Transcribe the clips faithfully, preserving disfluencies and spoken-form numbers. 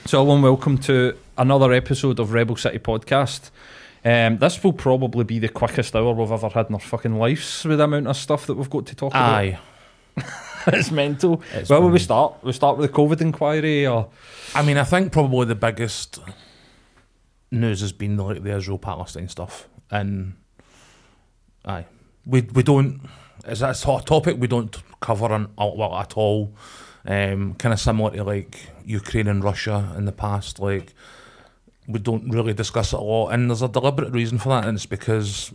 So, hello and welcome to another episode of Rebel City Podcast. Um, this will probably be the quickest hour we've ever had in our fucking lives with the amount of stuff that we've got to talk Aye. about. It's mental. It's Where will we been- start? We start with the COVID inquiry, or I mean, I think probably the biggest news has been like the Israel-Palestine stuff, and aye, we we don't. Is that a topic we don't cover on well, at all? Um, kind of similar to like Ukraine and Russia in the past. Like we don't really discuss it a lot, and there's a deliberate reason for that, and it's because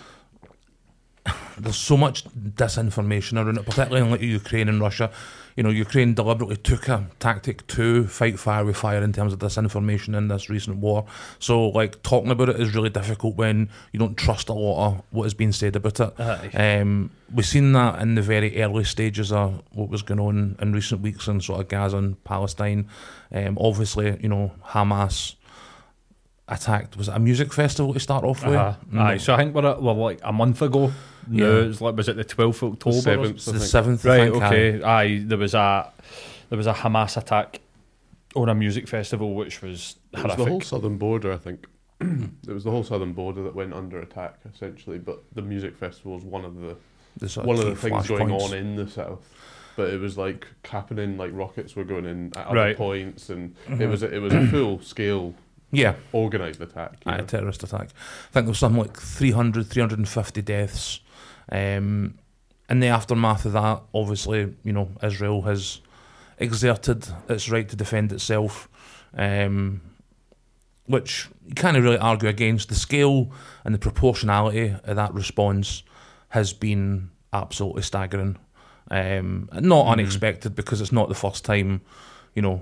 there's so much disinformation around it, particularly in like Ukraine and Russia. You know, Ukraine deliberately took a tactic to fight fire with fire in terms of disinformation in this recent war. So, like, talking about it is really difficult when you don't trust a lot of what is being said about it. Aye. Um, we've seen that in the very early stages of what was going on in recent weeks in sort of Gaza and Palestine. Um, obviously, you know, Hamas attacked, was it a music festival to start off with? uh, No. aye. So I think we're at, well, like a month ago. No, Yeah. it's like was it the twelfth of October? or seventh. It's something? the seventh, I Right. think, Okay. Aye. There was a there was a Hamas attack on a music festival, which was It was horrific. the whole southern border, I think. It was the whole southern border that went under attack, essentially. But the music festival is one of the The sort one of key the things going flashpoints. on in the south. But it was like happening, like rockets were going in at other Right. points, and it Mhm. was a, it was a full scale Yeah. organised attack. you Aye, a know. terrorist attack. I think there was something like three hundred, three hundred fifty deaths. Um, in the aftermath of that, obviously, you know, Israel has exerted its right to defend itself, um, which you can't really argue against. The scale and the proportionality of that response has been absolutely staggering. Um, not Mhm. unexpected, because it's not the first time, you know,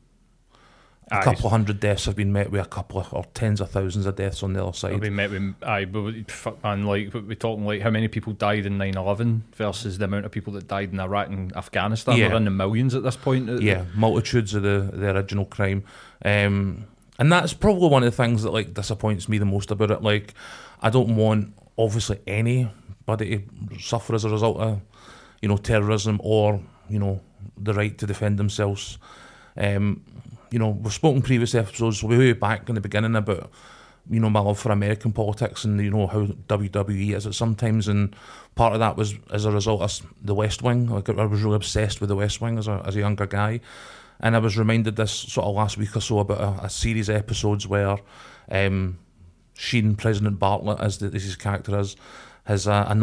a Aye. couple of hundred deaths have been met with a couple of, or tens of thousands of deaths on the other side. We met with aye, but we- fuck man, like we're talking like how many people died in nine eleven versus the amount of people that died in Iraq and Afghanistan. Yeah. We're in the millions at this point. Yeah, multitudes of the, the original crime. Um, and that's probably one of the things that like disappoints me the most about it. Like, I don't want, obviously, anybody to suffer as a result of, you know, terrorism or, you know, the right to defend themselves. Um, you know, we've spoken previous episodes way back in the beginning about, you know, my love for American politics and, you know, how W W E is it sometimes, and part of that was as a result of the West Wing. Like, I was really obsessed with the West Wing as a as a younger guy, and I was reminded this sort of last week or so about a, a series of episodes where um, Sheen, President Bartlett, as, the, as his character is, has a, a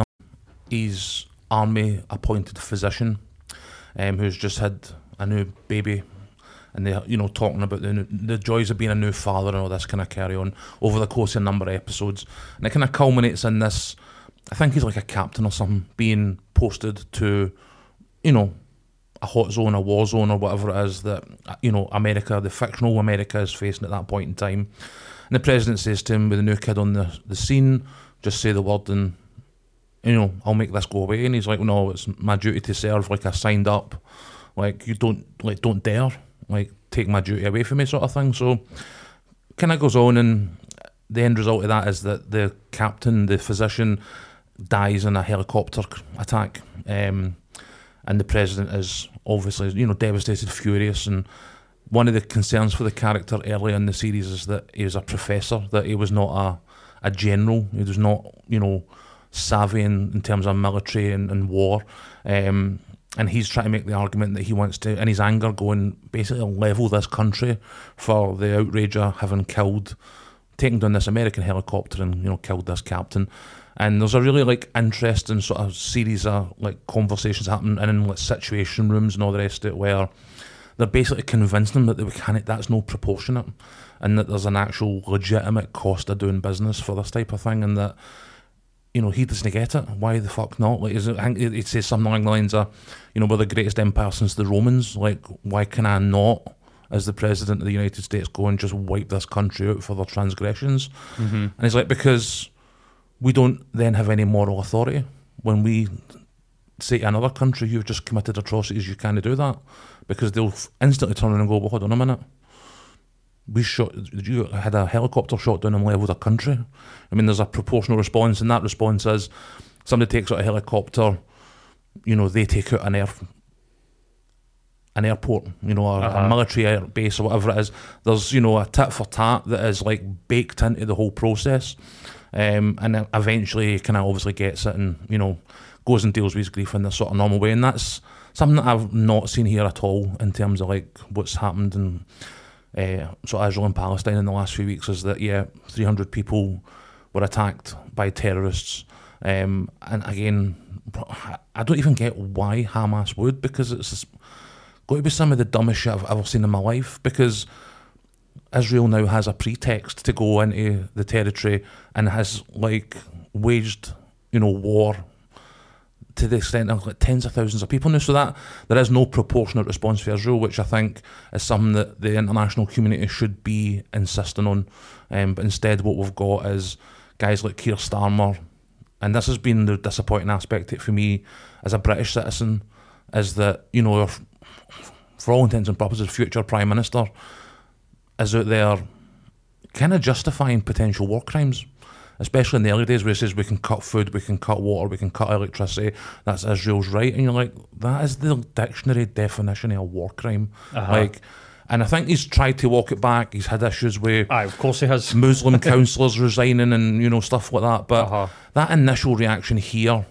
he's army appointed physician um, who's just had a new baby. And they, you know, talking about the the joys of being a new father and all this kind of carry on over the course of a number of episodes, and it kind of culminates in this. I think he's like a captain or something being posted to, you know, a hot zone, a war zone, or whatever it is that, you know, America, the fictional America, is facing at that point in time. And the president says to him, with a new kid on the the scene, just say the word and, you know, I'll make this go away. And he's like, no, it's my duty to serve. Like, I signed up. Like, you don't like don't dare. Like, take my duty away from me, sort of thing. So, kind of goes on, and the end result of that is that the captain, the physician, dies in a helicopter attack, um, and the president is obviously, you know, devastated, furious. And one of the concerns for the character early in the series is that he was a professor, that he was not a, a general, he was not, you know, savvy in, in terms of military and, and war. Um, And he's trying to make the argument that he wants to, in his anger, go and basically level this country for the outrage of having killed, taken down this American helicopter and, you know, killed this captain. And there's a really, like, interesting sort of series of, like, conversations happening in, like, situation rooms and all the rest of it, where they're basically convincing them that the mechanic, that's no proportionate, and that there's an actual legitimate cost of doing business for this type of thing, and that, you know, he doesn't get it. Why the fuck not? Like, is it, I think he'd say something along the lines of, you know, we're the greatest empire since the Romans. Like, why can I not, as the president of the United States, go and just wipe this country out for their transgressions? Mm-hmm. And he's like, because we don't then have any moral authority. When we say to another country, you've just committed atrocities, you can't do that, because they'll instantly turn around and go, well, hold on a minute. We shot, you had a helicopter shot down and leveled a country. I mean, there's a proportional response, and that response is somebody takes out a helicopter, you know, they take out an air an airport, you know, a, Uh-huh. a military air base or whatever it is. There's, you know, a tit for tat that is like baked into the whole process, um, and then eventually he kind of obviously gets it and, you know, goes and deals with his grief in this sort of normal way. And that's something that I've not seen here at all in terms of like what's happened in uh, sort of Israel and Palestine in the last few weeks. Is that, yeah, three hundred people were attacked by terrorists, um, and again, I don't even get why Hamas would, because it's just got to be some of the dumbest shit I've ever seen in my life, because Israel now has a pretext to go into the territory and has like waged, you know, war to the extent of like tens of thousands of people now. So that there is no proportionate response for Israel, which I think is something that the international community should be insisting on. Um, but instead what we've got is guys like Keir Starmer, and this has been the disappointing aspect for me as a British citizen, is that, you know, for all intents and purposes, future Prime Minister is out there kind of justifying potential war crimes, especially in the early days where he says we can cut food, we can cut water, we can cut electricity, that's Israel's right. And you're like, that is the dictionary definition of a war crime. Uh-huh. Like, and I think he's tried to walk it back. He's had issues with Aye, of course he has. Muslim councillors resigning and, you know, stuff like that. But Uh-huh. that initial reaction here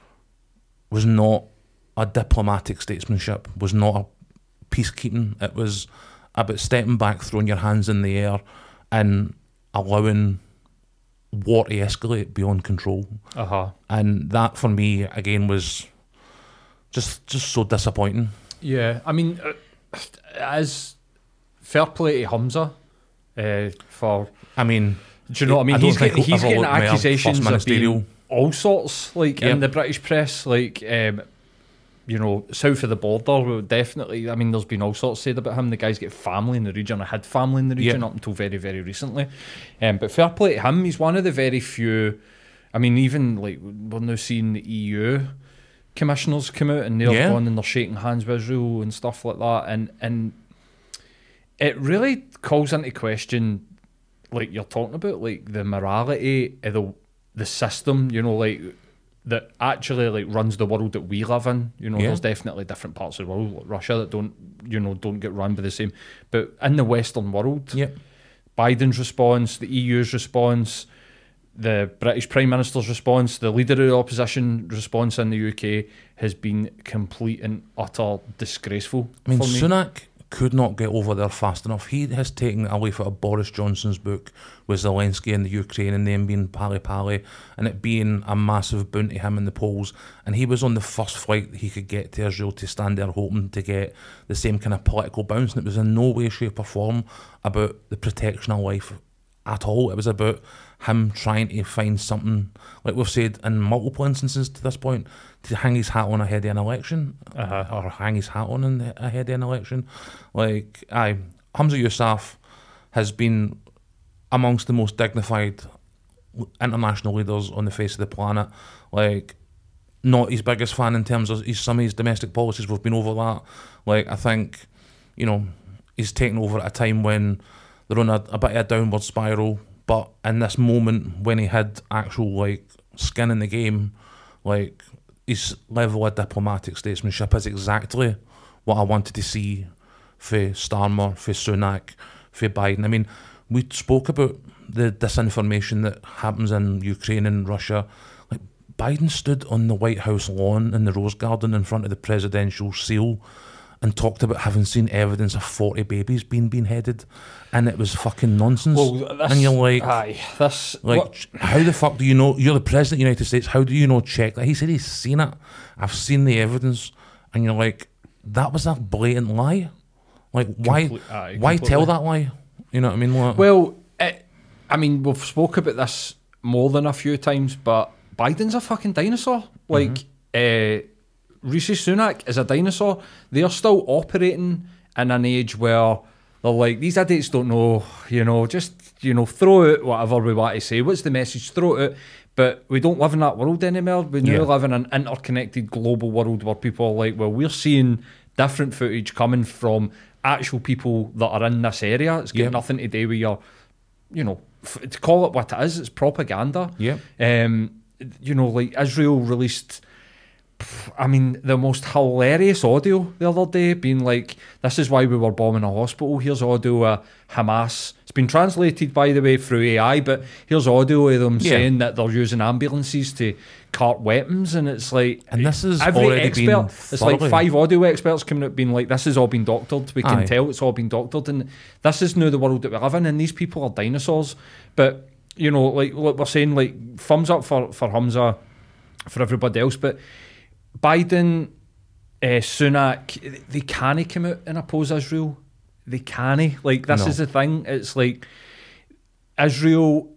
was not a diplomatic statesmanship, was not a peacekeeping. It was about stepping back, throwing your hands in the air and allowing war to escalate beyond control. Uh-huh. And that for me again was just just so disappointing. Yeah, I mean, uh, as fair play to Hamza uh, for, I mean, do you know what I mean? I don't he's think getting, he'll he's ever getting look mayor, accusations first of ministerial. being all sorts, like in Yep. the British press, like um, you know, south of the border. Definitely, I mean, there's been all sorts said about him. The guy's got family in the region, or had family in the region Yep. up until very, very recently. Um, but fair play to him. He's one of the very few. I mean, even like we're now seeing the E U commissioners come out and they're Yeah. gone and they're shaking hands with Israel and stuff like that, and and it really calls into question, like you're talking about, like the morality of the the system, you know, like that actually like runs the world that we live in. You know, Yeah. there's definitely different parts of the world, like Russia, that don't, you know, don't get run by the same. But in the Western world, Yep. Biden's response, the E U's response, the British Prime Minister's response, the leader of the opposition response in the U K has been complete and utter disgraceful. I mean, for me. Sunak could not get over there fast enough. He has taken a leaf out of Boris Johnson's book with Zelensky and the Ukraine and them being pally-pally and it being a massive boon to him in the polls. And he was on the first flight that he could get to Israel to stand there hoping to get the same kind of political bounce. And it was in no way, shape or form about the protection of life at all. It was about him trying to find something, like we've said in multiple instances to this point, to hang his hat on ahead of an election, Uh-huh. or hang his hat on in, ahead of an election. Like, aye, Hamza Yousaf has been amongst the most dignified international leaders on the face of the planet. Like, not his biggest fan in terms of his, some of his domestic policies. We've been over that. Like, I think, you know, he's taken over at a time when they're on a, a bit of a downward spiral. But in this moment, when he had actual like skin in the game, like his level of diplomatic statesmanship is exactly what I wanted to see for Starmer, for Sunak, for Biden. I mean, we spoke about the disinformation that happens in Ukraine and Russia. Like, Biden stood on the White House lawn in the Rose Garden in front of the presidential seal and talked about having seen evidence of forty babies being beheaded, and it was fucking nonsense. Well, this, and you're like, aye, this, like, what- how the fuck do you know? You're the president of the United States. How do you know? Check that. He said he's seen it. I've seen the evidence, and you're like, that was a blatant lie. Like, why? Comple- aye, why tell completely. that lie? You know what I mean? Like, Well, it, I mean, we've spoke about this more than a few times, but Biden's a fucking dinosaur. Like, uh, Rishi Sunak is a dinosaur. They're still operating in an age where they're like, these idiots don't know, you know, just, you know, throw out whatever we want to say. What's the message? Throw it out. But we don't live in that world anymore. We now Yeah. live in an interconnected global world where people are like, well, we're seeing different footage coming from actual people that are in this area. It's got Yeah. nothing to do with your, you know, f- to call it what it is, it's propaganda. yeah. Um, you know, like Israel released I mean, the most hilarious audio the other day being like, this is why we were bombing a hospital. Here's audio of Hamas. It's been translated, by the way, through A I, but here's audio of them Yeah. saying that they're using ambulances to cart weapons, and it's like... And this has every already expert, been it's like thoroughly- five audio experts coming out being like, this has all been doctored. We can Aye. tell it's all been doctored, and this is now the world that we live in, and these people are dinosaurs. But, you know, like, like we're saying, like, thumbs up for, for Hamza, for everybody else, but Biden, uh, Sunak, they can't come out and oppose Israel. They can't. Like, this No. is the thing. It's like Israel,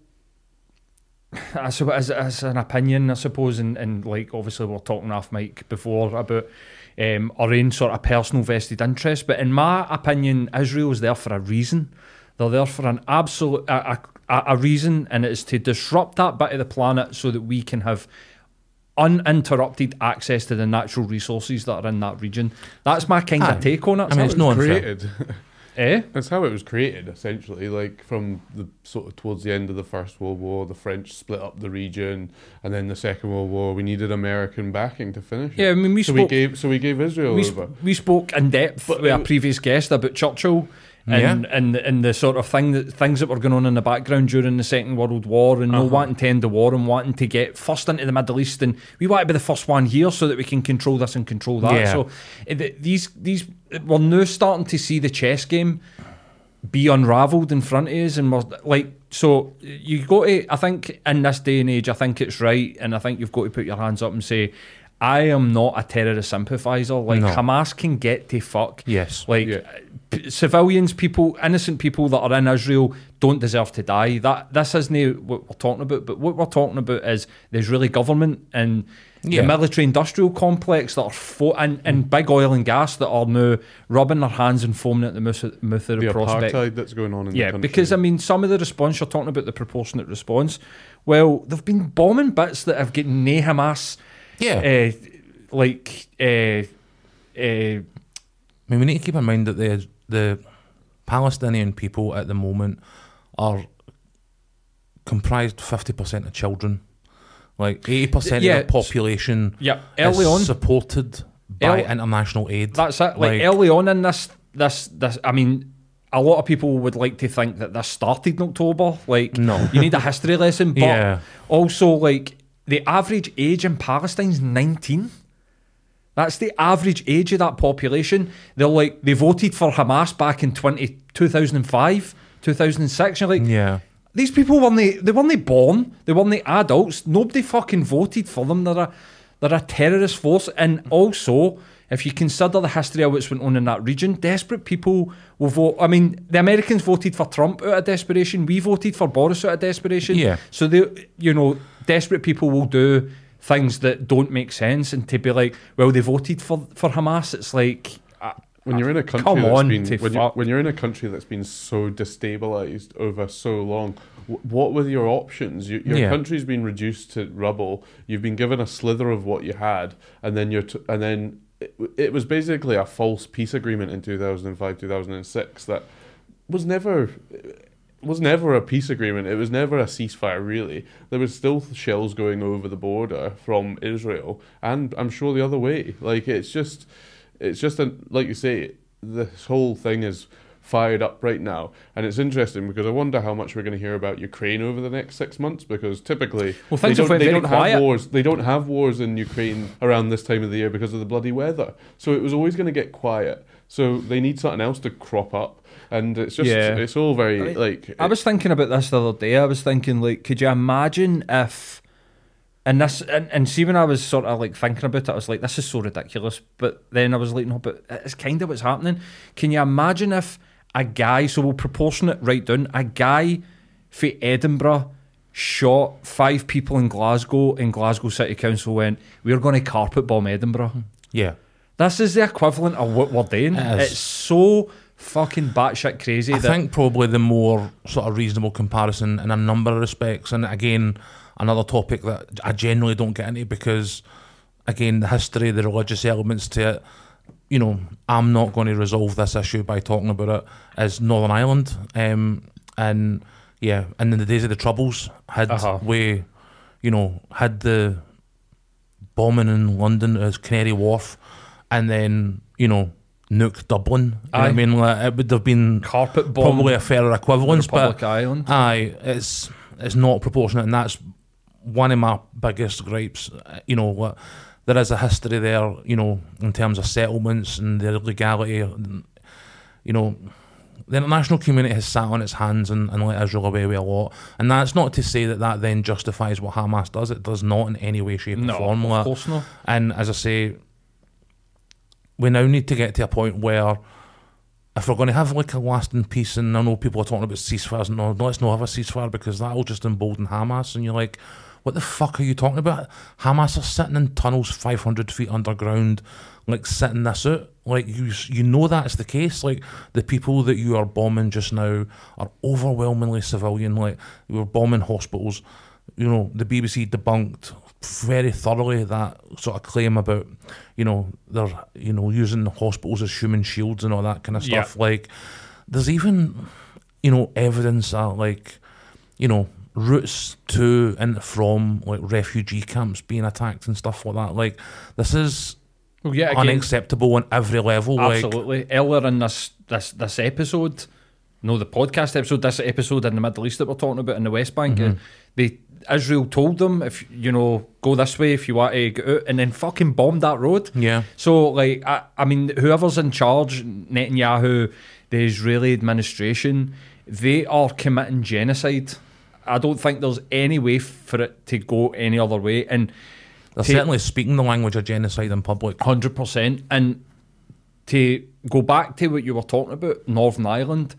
as, as, as an opinion, I suppose, and, and like, obviously we were talking off mic before about um, our own sort of personal vested interest, but in my opinion, Israel is there for a reason. They're there for an absolute, a, a, a reason, and it's to disrupt that bit of the planet so that we can have uninterrupted access to the natural resources that are in that region. That's my kind Aye. of take on it. I mean, it's It no was unfair. created. eh? That's how it was created, essentially. Like from the sort of towards the end of the First World War, the French split up the region, and then the Second World War, we needed American backing to finish it. Yeah, I mean, we so spoke. we gave so we gave Israel we, over. sp- we spoke in depth But with it a w- previous guest about Churchill and, and and the sort of thing that things that were going on in the background during the Second World War, and no Uh-huh. wanting to end the war and wanting to get first into the Middle East, and we want to be the first one here so that we can control this and control that. Yeah. So uh, th- these these we're now starting to see the chess game be unravelled in front of us, and we're like, so you got to, I think in this day and age, I think it's right, and I think you've got to put your hands up and say, I am not a terrorist sympathiser. Like, No. Hamas can get to fuck. Yes. Like, Yeah. p- civilians, people, innocent people that are in Israel don't deserve to die. That This isn't what we're talking about, but what we're talking about is the Israeli government and Yeah. the military-industrial complex that are, fo- and, and big oil and gas that are now rubbing their hands and foaming at the mouth of, mouth of the, The prospect. apartheid that's going on in Yeah, the country. because I mean, some of the response, you're talking about the proportionate response. Well, they've been bombing bits that have gotten nae Hamas, Yeah. uh, like, uh, uh, I mean, we need to keep in mind that the the Palestinian people at the moment are comprised fifty percent of children. Like eighty percent Yeah, of the population yeah, early is on, supported by Early- international aid. that's it. Like, like- early on in this, this, this. I mean, a lot of people would like to think that this started in October. Like, No. you need a history lesson, but Yeah. also, like, the average age in Palestine is nineteen. That's the average age of that population. They're like, they voted for Hamas back in twenty, two thousand five, two thousand six. You're like, Yeah. these people weren't they, they weren't born, they weren't adults. Nobody fucking voted for them. They're a they're a terrorist force. And also, if you consider the history of what's went on in that region, desperate people will vote. I mean, the Americans voted for Trump out of desperation. We voted for Boris out of desperation. Yeah. So they, you know, desperate people will do things that don't make sense, and to be like, well, they voted for for Hamas. It's like, uh, when you're in a country come that's on, been to when you're, fuck. when you're in a country that's been so destabilized over so long, wh- what were your options? You, your Yeah. country's been reduced to rubble. You've been given a slither of what you had, and then you're t- and then it, it was basically a false peace agreement in two thousand five, two thousand six that was never. was never a peace agreement. It was never a ceasefire, really. There was still shells going over the border from Israel, and I'm sure the other way. Like, it's just, it's just, a, like you say, this whole thing is fired up right now, and it's interesting because I wonder how much we're going to hear about Ukraine over the next six months. Because typically, Well, they things have don't, went they very don't quiet. have wars. They don't have wars in Ukraine around this time of the year because of the bloody weather. So it was always going to get quiet. So they need something else to crop up. And it's just, Yeah. it's all very, I- like... I was thinking about this the other day. I was thinking, like, could you imagine if, and this, and, and see when I was sort of like thinking about it, I was like, this is so ridiculous. But then I was like, no, but it's kind of what's happening. Can you imagine if a guy, so we'll proportion it right down, a guy for Edinburgh shot five people in Glasgow, and Glasgow City Council went, we're going to carpet bomb Edinburgh. Yeah. This is the equivalent of what we're doing. It is. It's so fucking batshit crazy. I that think probably the more sort of reasonable comparison in a number of respects, and again, another topic that I generally don't get into because, again, the history, the religious elements to it, you know, I'm not going to resolve this issue by talking about it, is Northern Ireland. Um, and yeah, and in the days of the Troubles, had Uh-huh. we, you know, had the bombing in London as Canary Wharf, and then you know nuke Dublin. You know what I Aye. mean, like, it would have been Carpet bomb. probably a fairer equivalence, Republic but Island. aye, it's it's not proportionate, and that's one of my biggest gripes. You know what? There is a history there, you know, in terms of settlements and the legality. You know, the international community has sat on its hands and, and let Israel away with a lot. And that's not to say that that then justifies what Hamas does. It does not in any way, shape, No, or form. of Like, course not. and as I say, we now need to get to a point where if we're going to have like a lasting peace, and I know people are talking about ceasefires, and no, let's not have a ceasefire because that will just embolden Hamas. And you're like, what the fuck are you talking about? Hamas are sitting in tunnels five hundred feet underground, like sitting this out. Like you, you know that's the case. Like the people that you are bombing just now are overwhelmingly civilian. Like we were bombing hospitals. You know, the B B C debunked very thoroughly that sort of claim about, you know, they're you know using the hospitals as human shields and all that kind of stuff. Yeah. Like there's even, you know, evidence that like, you know, routes to and from like refugee camps being attacked and stuff like that. Like this is Well, yeah, again, unacceptable on every level. Like absolutely. Earlier in this this this episode, no, the podcast episode, this episode in the Middle East that we're talking about in the West Bank, Mm-hmm. uh, they Israel told them, if you know, go this way if you want to get out, and then fucking bombed that road. yeah, So, like, I, I mean, whoever's in charge, Netanyahu, the Israeli administration, they are committing genocide. I don't think there's any way for it to go any other way. And they're to- certainly speaking the language of genocide in public. one hundred percent. And to go back to what you were talking about, Northern Ireland,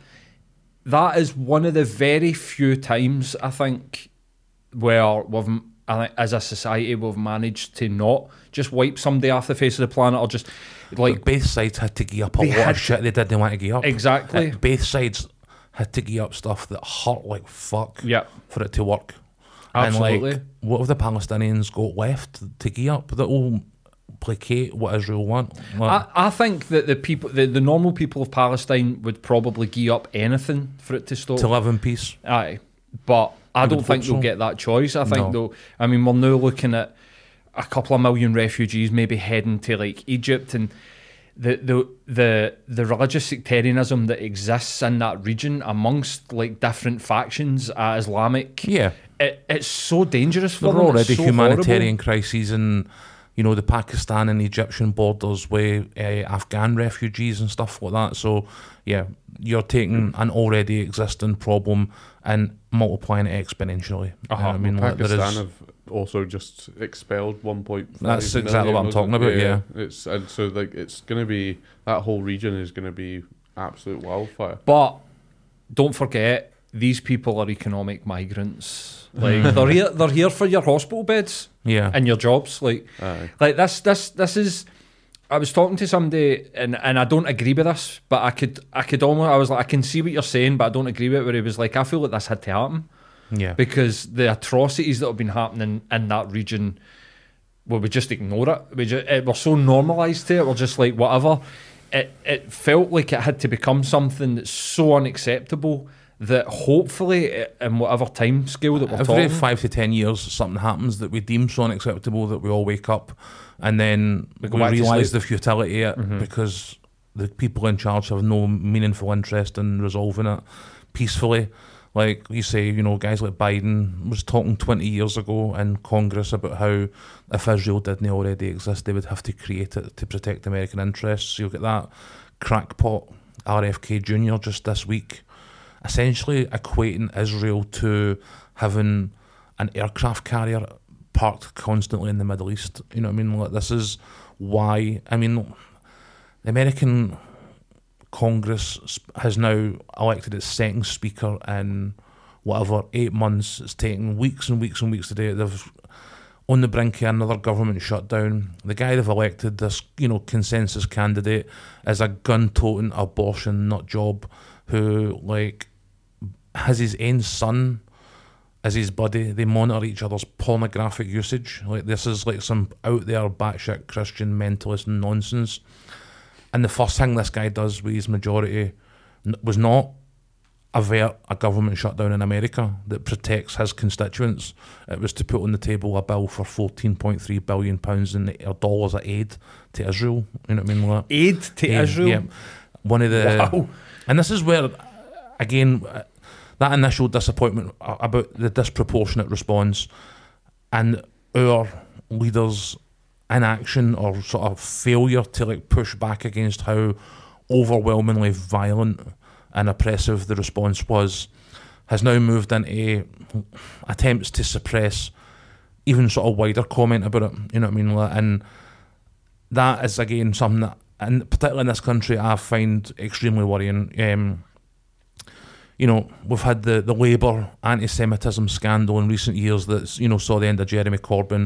that is one of the very few times, I think, where we've, I think, as a society, we've managed to not just wipe somebody off the face of the planet or just, like, Like both sides had to gear up a They lot had of shit they didn't want to gear up. Exactly. Uh, both sides had to gear up stuff that hurt like fuck yeah, for it to work. absolutely. And like, what have the Palestinians got left to gear up that will placate what Israel want? Like, I, I think that the people, the, the normal people of Palestine would probably gear up anything for it to stop. to live in peace. Aye, but I I don't would think hope they'll so. get that choice. I think No. they'll. I mean, we're now looking at a couple of million refugees maybe heading to like Egypt, and the the the the religious sectarianism that exists in that region amongst like different factions, uh, Islamic. Yeah. It, it's so dangerous for There them. are It's already so humanitarian horrible. crises in, you know, the Pakistan and Egyptian borders with uh, Afghan refugees and stuff like that. So, yeah, you're taking an already existing problem and multiplying it exponentially. Uh-huh. I mean, like, there Pakistan is, have also just expelled one point five That's exactly what I'm talking about, yeah. It's and so like it's gonna be that whole region is gonna be absolute wildfire. But don't forget, these people are economic migrants. Like they're here, they're here for your hospital beds yeah. and your jobs. Like, Aye. like this, this, this is. I was talking to somebody, and, and I don't agree with this, but I could, I could almost, I was like, I can see what you're saying, but I don't agree with it. Where he was like, I feel like this had to happen yeah. because the atrocities that have been happening in that region, well, we just ignore it. We just, it, we're so normalised to it. We're just like whatever. It, it felt like it had to become something that's so unacceptable that hopefully, in whatever time scale that we're Every talking, five to ten years, something happens that we deem so unacceptable that we all wake up and then We we, go back to realise sleep. the futility of it Mhm. because the people in charge have no meaningful interest in resolving it peacefully. Like you say, you know, guys like Biden was talking twenty years ago in Congress about how if Israel didn't already exist, they would have to create it to protect American interests. So you'll get that crackpot R F K Junior just this week, essentially equating Israel to having an aircraft carrier parked constantly in the Middle East. You know what I mean? Like, this is why, I mean, the American Congress sp- has now elected its second speaker in whatever, eight months. It's taken weeks and weeks and weeks to do it. They've on the brink of another government shutdown. The guy they've elected, this, you know, consensus candidate, is a gun-toting abortion nut job who, like, has his own son as his buddy. They monitor each other's pornographic usage. Like, this is like some out there batshit Christian mentalist nonsense. And the first thing this guy does with his majority n- was not avert a government shutdown in America that protects his constituents, it was to put on the table a bill for fourteen point three billion pounds in or dollars of aid to Israel. You know what I mean? Like, Aid to aid, Israel? Yeah. One of the, Wow. and this is where, again, that initial disappointment about the disproportionate response and our leaders' inaction or sort of failure to like push back against how overwhelmingly violent and oppressive the response was, has now moved into attempts to suppress even sort of wider comment about it. You know what I mean? And that is again something that, and particularly in this country, I find extremely worrying. Um, you know, we've had the, the Labour anti-Semitism scandal in recent years that's, you know, saw the end of Jeremy Corbyn.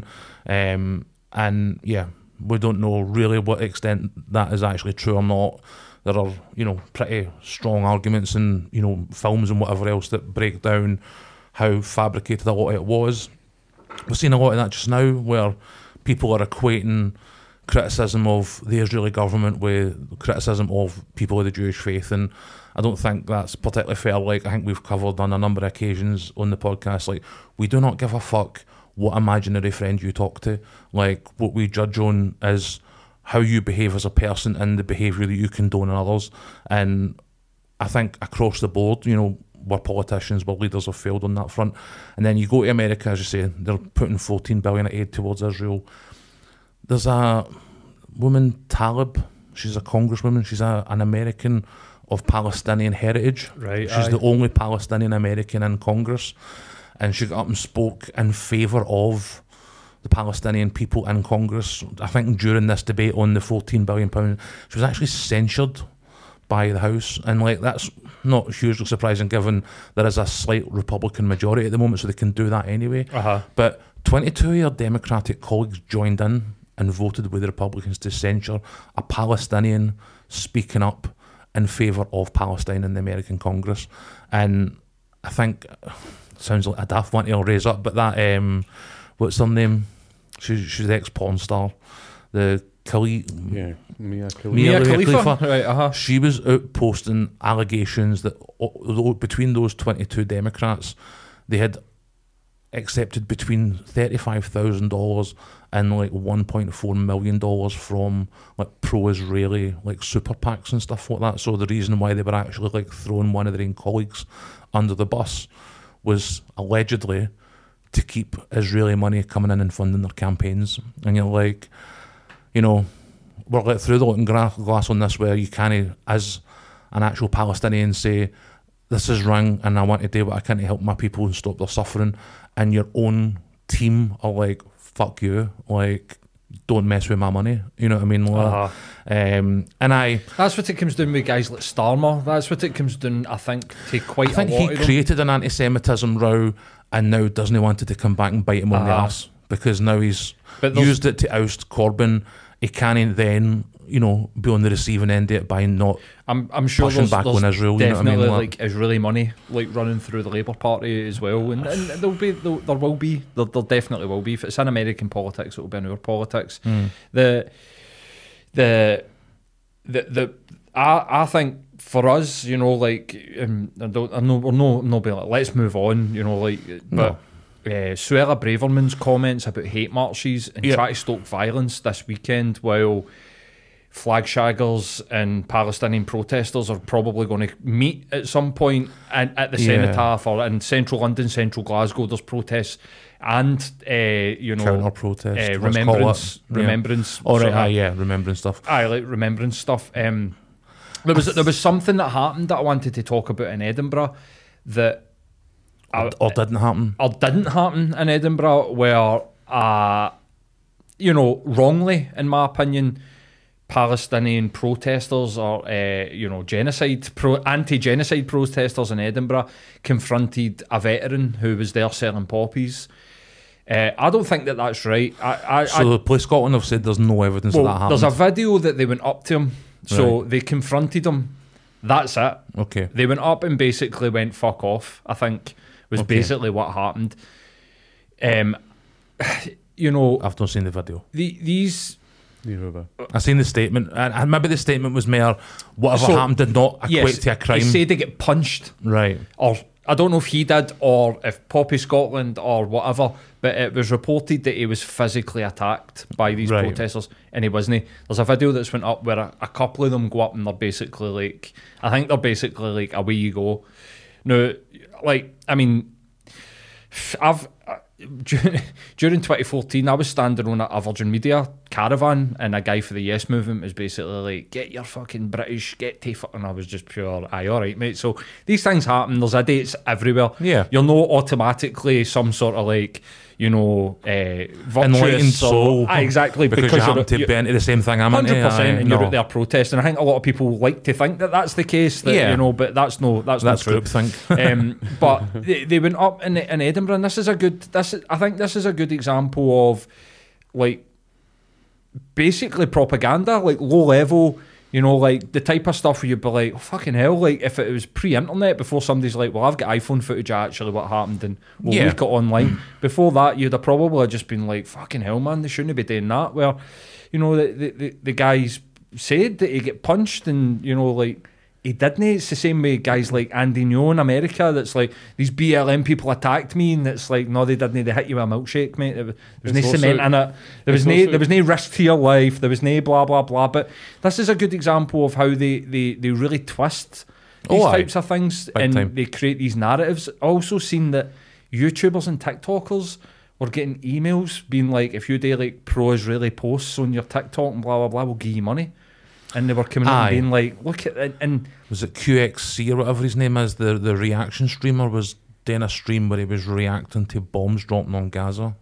Um, and yeah, we don't know really what extent that is actually true or not. There are, you know, pretty strong arguments in, you know, films and whatever else that break down how fabricated a lot of it was. We're seeing a lot of that just now where people are equating criticism of the Israeli government with criticism of people of the Jewish faith, and I don't think that's particularly fair. Like, I think we've covered on a number of occasions on the podcast, like, we do not give a fuck what imaginary friend you talk to. Like, what we judge on is how you behave as a person and the behaviour that you condone in others. And I think across the board, you know, where politicians, where leaders have failed on that front. And then you go to America, as you say, they're putting fourteen billion of aid towards Israel. There's a woman, Talib, she's a congresswoman, she's a, an American of Palestinian heritage. Right. She's aye. the only Palestinian American in Congress. And she got up and spoke in favour of the Palestinian people in Congress. I think during this debate on the fourteen billion pounds, she was actually censured by the House. And like, that's not hugely surprising given there is a slight Republican majority at the moment, so they can do that anyway. Uh-huh. But twenty-two of your Democratic colleagues joined in and voted with the Republicans to censure a Palestinian speaking up in favour of Palestine in the American Congress. And I think, sounds like a daft one to raise up, but that, um, what's her name? She's, she's the ex-porn star. The Khalid. Yeah, Mia Khalifa. Mia Mia Khalifa? Khalifa. Right, uh-huh. She was out posting allegations that o- between those twenty-two Democrats, they had accepted between thirty-five thousand dollars and like one point four million dollars from like pro-Israeli like super PACs and stuff like that. So the reason why they were actually like throwing one of their own colleagues under the bus was allegedly to keep Israeli money coming in and funding their campaigns. And you're like, you know, we're let through the looking gra- glass on this, where you can't, as an actual Palestinian, say, this is wrong and I want to do what I can to help my people and stop their suffering. And your own team are like, fuck you, like, don't mess with my money. You know what I mean? Like, Uh-huh. um, and I... That's what it comes down with guys like Starmer. That's what it comes down, I think, to quite I think a lot he of them. created an anti-Semitism row, and now Disney wanted to come back and bite him on the Uh-huh. arse because now he's But there's- used it to oust Corbyn. He can't then, you know, be on the receiving end of it by not I'm, I'm sure pushing there's, back there's on Israel. You know what I definitely mean? Like, like Israeli money like running through the Labour Party as well, and, and there'll be there'll, there will be there, there definitely will be. If it's in American politics, it will be in our politics. mm, The the the the I I think for us, you know, like um, I don't I know we're no I'm not being like let's move on, you know, like but. Uh, Suella Braverman's comments about hate marches and Yeah. try to stoke violence this weekend, while flag shaggers and Palestinian protesters are probably going to meet at some point and at the Yeah. Cenotaph or in central London, central Glasgow. There's protests and uh, you know counter protest. uh, let's call remembrance, it. Yeah. remembrance. All right, sorta- aye, yeah, remembering stuff. Aye, like remembrance stuff. Um, there was there was something that happened that I wanted to talk about in Edinburgh that. Or, or didn't happen. or didn't happen in Edinburgh, where, uh, you know, wrongly, in my opinion, Palestinian protesters or, uh, you know, genocide, pro- anti-genocide protesters in Edinburgh confronted a veteran who was there selling poppies. Uh, I don't think that that's right. I, I, So I, the Police Scotland have said there's no evidence well, of that happened. there's a video that they went up to him, so they confronted him. That's it. Okay. They went up and basically went fuck off, I think, was Okay. basically what happened. Um, you know, I've not seen the video. the, these Neither have I. I seen the statement, and, and maybe the statement was more whatever So, happened did not equate Yes, to a crime. he said they get punched, Right. or I don't know if he did or if Poppy Scotland or whatever, but it was reported that he was physically attacked by these Right. protesters, and he wasn't. There's a video that's went up where a, a couple of them go up and they're basically like, I think they're basically like, away you go. Now, like, I mean, I've uh, during, during twenty fourteen, I was standing on a, a Virgin Media caravan, and a guy for the Yes Movement was basically like, "Get your fucking British, get to fuck," and I was just pure, "Aye, all right, mate." So these things happen. There's idiots everywhere. Yeah. You're not automatically some sort of like, you know, uh, Enlightened virtuous or- soul. Aye, exactly, Because, you happen to be into the same thing I'm into. Hundred percent, aye, and no. you're out there protesting. I think a lot of people like to think that that's the case. That, Yeah. you know, but that's no, that's, That's not true. groupthink. um, but they, they went up in in Edinburgh, and this is a good. This is, I think this is a good example of like basically propaganda, like low level. You know, like the type of stuff where you'd be like, oh, fucking hell, like if it was pre-internet, before somebody's like, well, I've got iPhone footage of actually what happened and we'll Yeah. leak it online. Before that, you'd have probably just been like, fucking hell, man, they shouldn't be doing that. Where, you know, the, the, the, the guys said that he get punched and, you know, like, he didn't. It's the same way guys like Andy Ngo in America that's like, these B L M people attacked me, and it's like, no, they didn't. They hit you with a milkshake, mate. There was, there was no It's also- cement in it. There was it's no, also- there was no risk to your life. There was no blah, blah, blah. But this is a good example of how they, they, they really twist these Oh, aye. types of things, Big and time. they create these narratives. I also seen that YouTubers and TikTokers were getting emails being like, if you do like pro-Israeli posts on your TikTok and blah, blah, blah, we'll give you money. And they were coming out Aye. and being like, look at it. And Was it Q X C or whatever his name is? The the reaction streamer was doing a stream where he was reacting to bombs dropping on Gaza.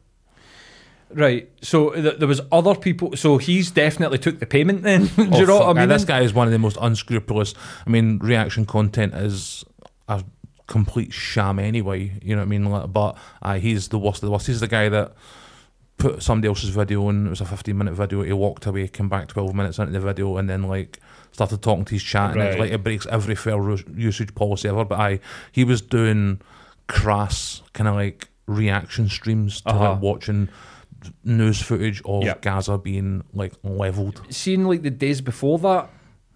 right, so th- there was other people. So he's definitely took the payment then. Do Oh, you know fuck, what I aye, mean? this guy is one of the most unscrupulous. I mean, reaction content is a complete sham anyway. You know what I mean? Like, but uh, he's the worst of the worst. He's the guy that put somebody else's video on. It was a fifteen minute video. He walked away, came back twelve minutes into the video, and then like started talking to his chat. And it's Right. like it breaks every fair ru- usage policy ever. But I, he was doing crass kind of like reaction streams to Uh-huh. like watching news footage of Yeah. Gaza being like leveled. Seen like the days before that,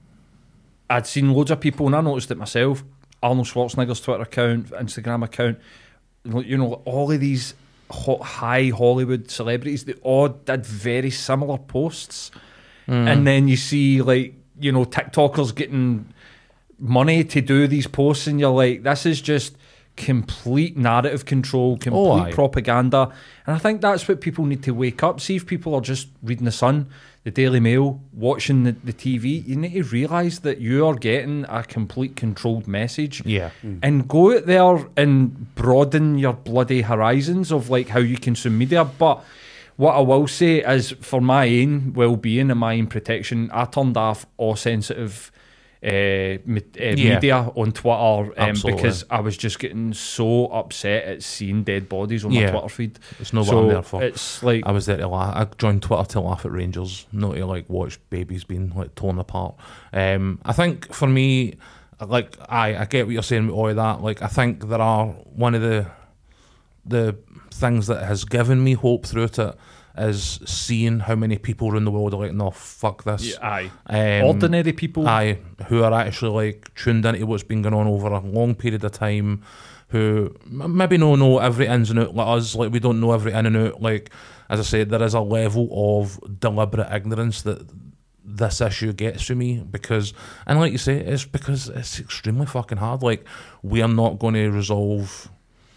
I'd seen loads of people, and I noticed it myself. Arnold Schwarzenegger's Twitter account, Instagram account, you know, all of these hot, high Hollywood celebrities, they all did very similar posts. And then you see, like, you know, TikTokers getting money to do these posts, and you're like, this is just complete narrative control, complete Oh, aye. propaganda. And I think that's what people need to wake up. See, if people are just reading The Sun, the Daily Mail, watching the, the T V, you need to realise that you are getting a complete controlled message. Yeah. And go out there and broaden your bloody horizons of like how you consume media. But what I will say is, for my own well-being and my own protection, I turned off all sensitive uh, me- uh, Yeah. media on Twitter, um, Absolutely. because I was just getting so upset at seeing dead bodies on my Yeah. Twitter feed. It's not what So I'm there for. it's like, I was there to laugh. I joined Twitter to laugh at Rangers, not to like watch babies being like torn apart. Um, I think for me, like I, I get what you're saying with all of that. Like I think there are one of the the things that has given me hope through it is seeing how many people around the world are like, no, fuck this. yeah, aye. Um, Ordinary people. Aye, who are actually like tuned into what's been going on over a long period of time, who m- maybe don't know every ins and out like us, like we don't know every in and out. Like, as I said, there is a level of deliberate ignorance that this issue gets to me because, and like you say, it's because it's extremely fucking hard. Like, we are not going to resolve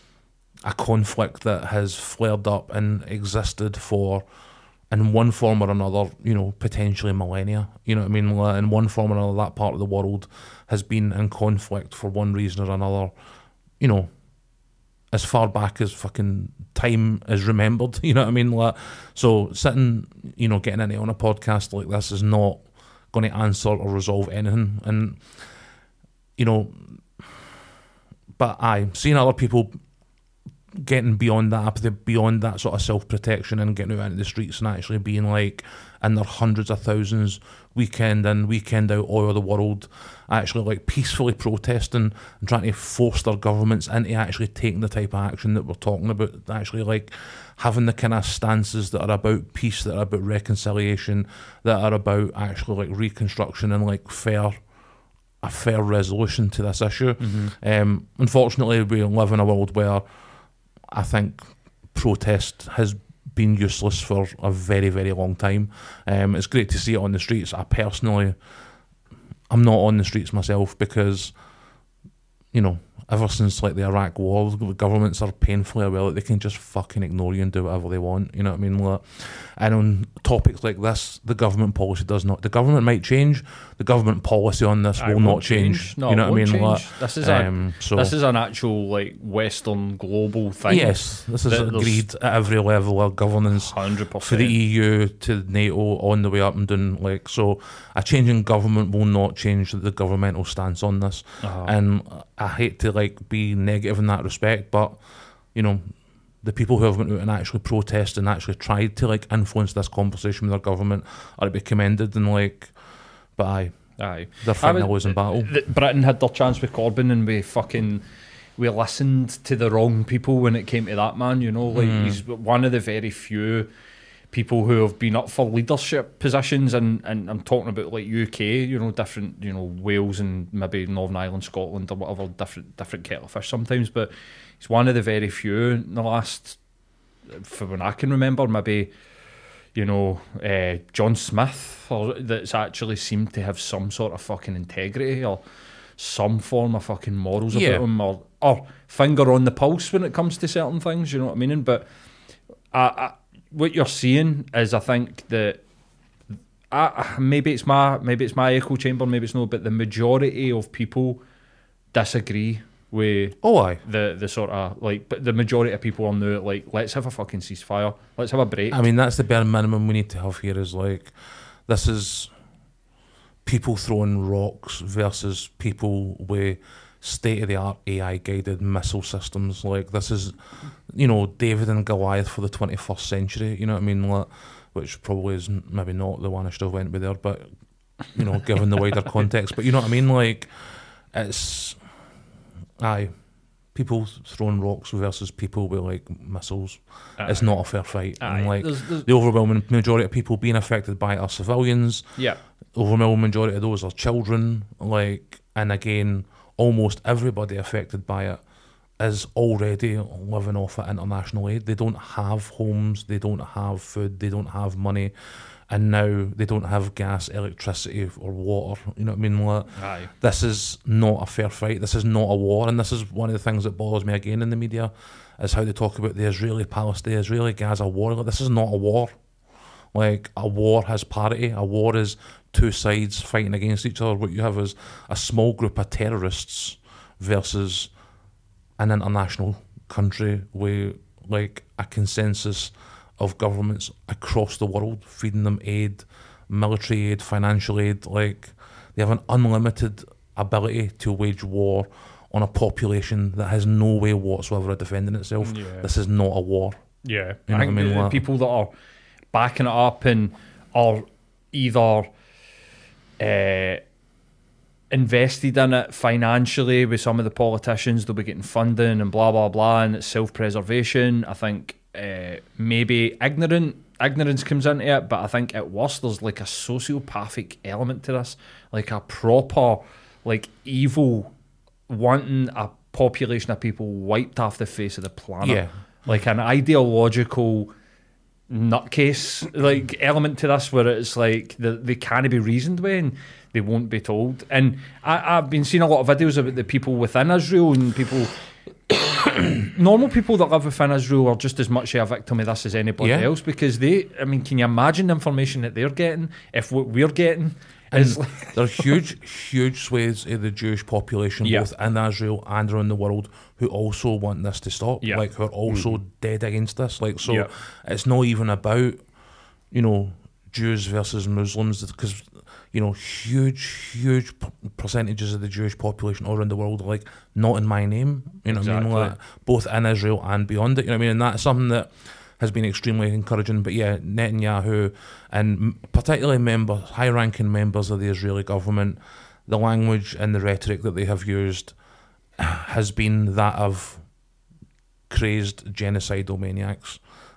a conflict that has flared up and existed for, in one form or another, you know, potentially millennia. You know what I mean? Like, in one form or another, that part of the world has been in conflict for one reason or another, you know, as far back as fucking time is remembered. You know what I mean? Like, so sitting, you know, getting into on a podcast like this is not going to answer or resolve anything. And, you know, but I seeing other people getting beyond that apathy, beyond that sort of self-protection and getting out into the streets and actually being like in their hundreds of thousands weekend in, weekend out all over the world, actually like peacefully protesting and trying to force their governments into actually taking the type of action that we're talking about, actually like having the kind of stances that are about peace, that are about reconciliation, that are about actually like reconstruction and like fair a fair resolution to this issue. Mm-hmm. Um, unfortunately, we live in a world where I think protest has been useless for a very, very long time. Um, it's great to see it on the streets. I personally, I'm not on the streets myself because, you know, ever since like the Iraq war, the governments are painfully aware that they can just fucking ignore you and do whatever they want. You know what I mean? Like, and on topics like this, the government policy does not. The government might change. The government policy on this I will not won't change. change. No, you know it what I mean? won't Like, change. This is um, a so this is an actual like Western global thing. yes, this is that there's- agreed at every level of governance. Hundred For the percent. E U to NATO, on the way up and down, like, so a change in government will not change the governmental stance on this. Uh-huh. And I hate to like be negative in that respect, but you know, the people who have went out and actually protested and actually tried to like influence this conversation with their government are to be commended, and like, but aye, Aye. they're fighting I a was- losing battle. th- Britain had their chance with Corbyn, and we fucking we listened to the wrong people when it came to that man. You know, like Mm. he's one of the very few people who have been up for leadership positions, and, and I'm talking about like U K, you know, different, you know, Wales and maybe Northern Ireland, Scotland or whatever, different different kettle of fish sometimes, but he's one of the very few in the last, for when I can remember, maybe, you know, uh, John Smith, or that's actually seemed to have some sort of fucking integrity or some form of fucking morals Yeah. about him, or, or finger on the pulse when it comes to certain things, you know what I mean? But I, I, what you're seeing is, I think that I, maybe it's my maybe it's my echo chamber, maybe it's not, but the majority of people disagree with Oh aye. the the sort of like, but the majority of people are now like, let's have a fucking ceasefire, let's have a break. I mean, that's the bare minimum we need to have here. Is like, this is people throwing rocks versus people with state of the art A I guided missile systems. Like, this is, you know, David and Goliath for the twenty-first century. You know what I mean? Like, which probably is maybe not the one I should have went with there, but you know, given the wider context. But you know what I mean? Like, it's aye. People throwing rocks versus people with like missiles. It's not a fair fight. Aye. And like, There's- there's- the overwhelming majority of people being affected by it are civilians. yeah, Overwhelming majority of those are children. Like, and again, almost everybody affected by it is already living off of international aid. They don't have homes, they don't have food, they don't have money, and now they don't have gas, electricity, or water. You know what I mean? Like, aye, this is not a fair fight. This is not a war, and this is one of the things that bothers me again in the media, is how they talk about the Israeli-Palestine, Israeli-Gaza war. Like, this is not a war. Like, a war has parity. A war is two sides fighting against each other. What you have is a small group of terrorists versus an international country with like a consensus of governments across the world feeding them aid, military aid, financial aid. Like, they have an unlimited ability to wage war on a population that has no way whatsoever of defending itself. Yeah. This is not a war. yeah. You know I what I think mean? the Like- people that are backing it up and are either uh, invested in it financially with some of the politicians, they'll be getting funding and blah blah blah, and it's self-preservation. I think uh, maybe ignorant ignorance comes into it, but I think at worst there's like a sociopathic element to this, like a proper like evil wanting a population of people wiped off the face of the planet. Yeah. Like an ideological nutcase like element to this, where it's like the, they can't be reasoned with and they won't be told. And I, I've been seeing a lot of videos about the people within Israel, and people normal people that live within Israel are just as much a victim of this as anybody Yeah. else, because they, I mean, can you imagine the information that they're getting if what we're getting is And like, there are huge, huge swathes of the Jewish population, Yeah. both in Israel and around the world, who also want this to stop. Yeah. Like, who are also Mm. dead against this. Like, so Yeah. it's not even about, you know, Jews versus Muslims, because you know, huge, huge p- percentages of the Jewish population all around the world are like, not in my name, you know what I mean? Exactly. Like, both in Israel and beyond it, you know what I mean? And that's something that has been extremely encouraging. But yeah, Netanyahu and m- particularly members, high-ranking members of the Israeli government, the language and the rhetoric that they have used has been that of crazed genocidal maniacs.